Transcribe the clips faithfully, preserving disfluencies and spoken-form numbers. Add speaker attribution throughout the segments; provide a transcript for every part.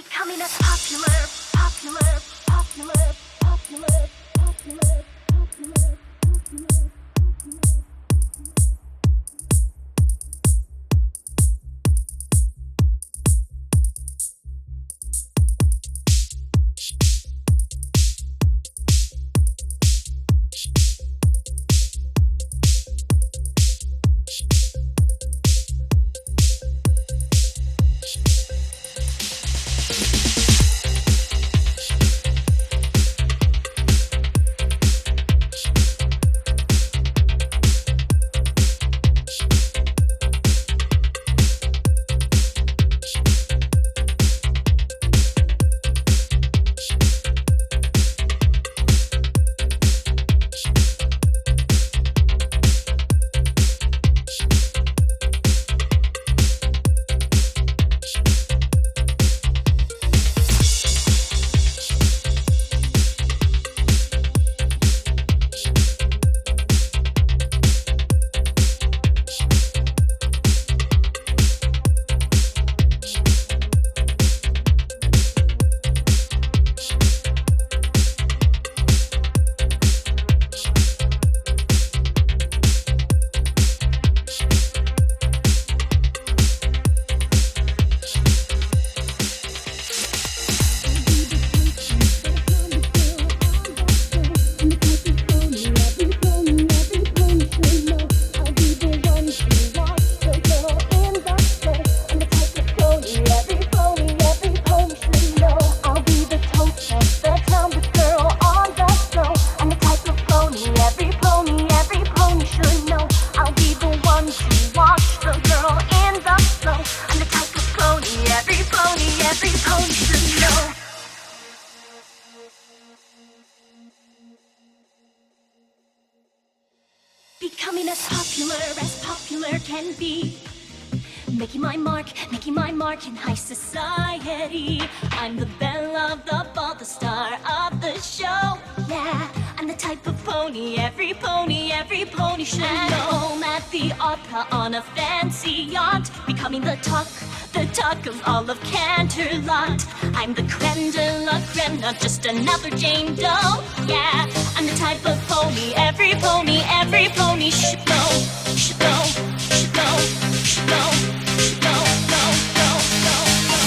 Speaker 1: Becoming a popular, popular, popular, popular, popular, popular, popular. Becoming as popular as popular can be. Making my mark, making my mark in high society. I'm the belle of the ball, the star of the show. Yeah, I'm the type of pony every pony, every pony should know. Home at the opera on a fancy yacht. Becoming the talk, the talk of all of Canterlot. I'm the creme de la creme, not just another Jane Doe. Yeah, I'm the type of pony every pony, every pony should know, should know, should know, should know, should know, know, know, know, know.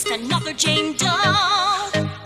Speaker 1: just another Jane Doe.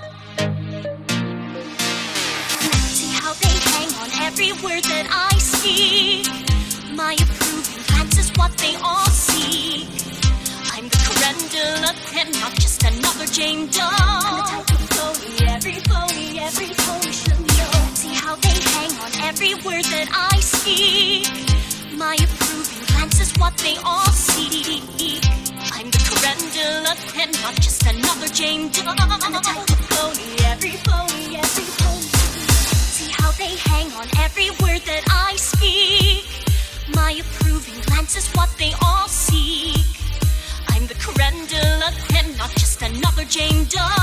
Speaker 1: See how they hang on every word that I speak. My approving glance is what they all see. I'm the Corendula pen, not just another Jane Doe. I'm the type of phony, every phony, every phony should know. See how they hang on every word that I speak. My approving glance is what they all see. I'm the Corendula pen, not just another Jane Doe. I'm the type of phony, every phony, every phony. See how they hang on every word that I speak. My approving glance is what they all seek. I'm the Corendula pen, not just another Jane Doe.